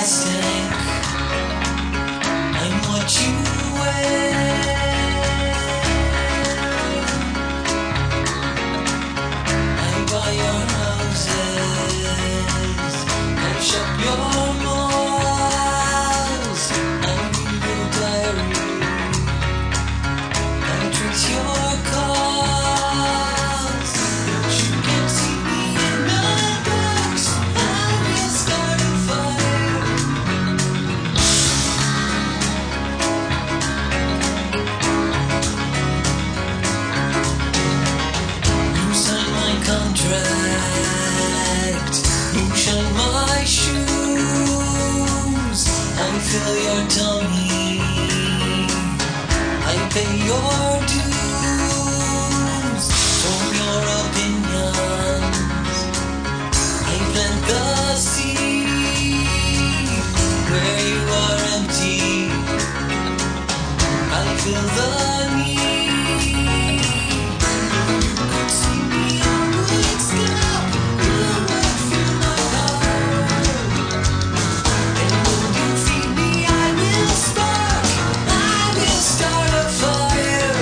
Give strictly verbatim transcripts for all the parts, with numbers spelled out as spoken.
plastic. I'm what you wear. I buy your houses. I shop your malls. I read your diary. I trace your calls. But you can't see me in my box. I will start a fire. You sign my contract. You shine my shoes. I fill your tummy. I pay your dues. For your opinions, I plant the seed. Where you are empty, I feel the need. You could see me, I would stop. You would feel my heart. And when you feed me, I will spark. I will start a fire.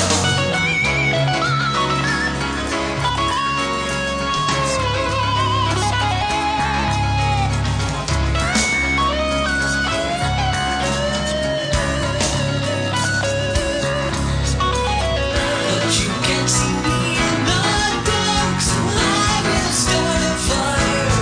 But you can't see me in the dark, so I will start a fire.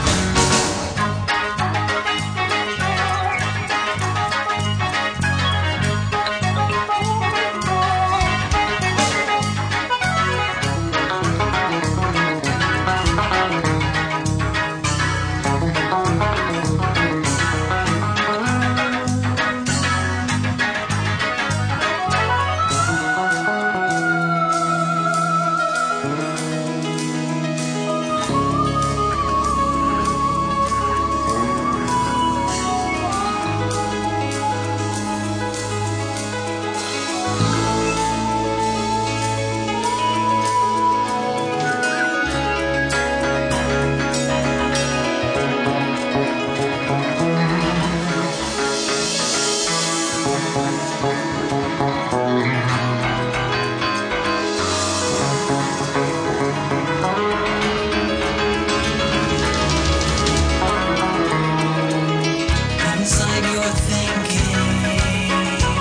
Inside your thinking,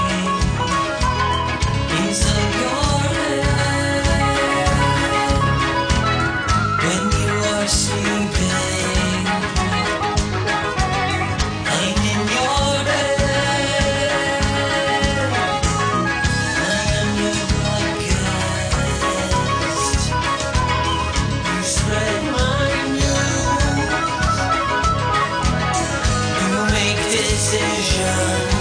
inside your head, when you are sleeping, I'm in your bed. I am your broadcast. You spread my news. You make decisions.